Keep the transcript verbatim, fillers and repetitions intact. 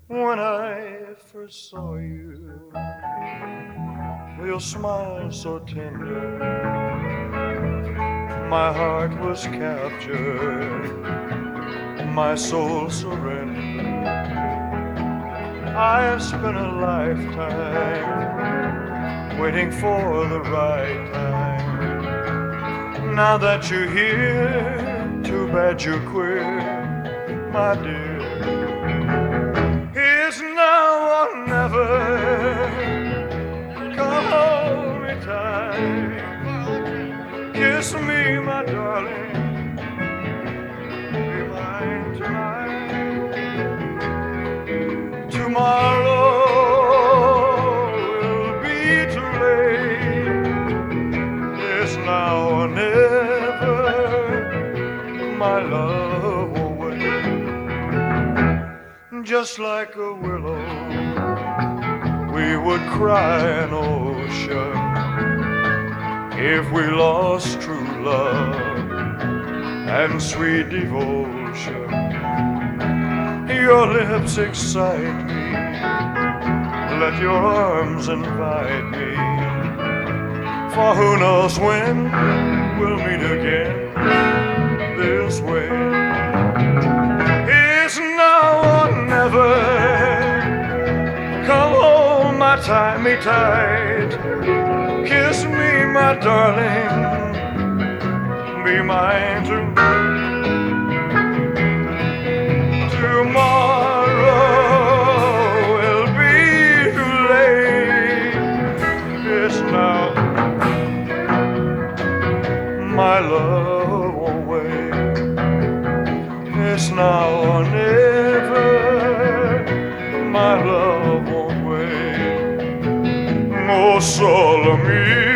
When I first saw you, your smile so tender, my heart was captured, my soul surrendered. I have spent a lifetime waiting for the right time. Now that you're here, too bad you're queer, my dear. Here's now or never. Come hold me tight, kiss me, my darling, be mine tonight. Tomorrow will be too late. It's now or never. My love will wait. Just like a willow, we would cry an ocean if we lost true love and sweet devotion. Your lips excite me, let your arms invite me, for who knows when we'll meet again this way. It's now or never. Come hold my tie me tight, kiss me, my darling, be mine tonight. Tomorrow will be too late. It's now. My love won't wait. It's now or never. My love won't wait. Oh, solo mio.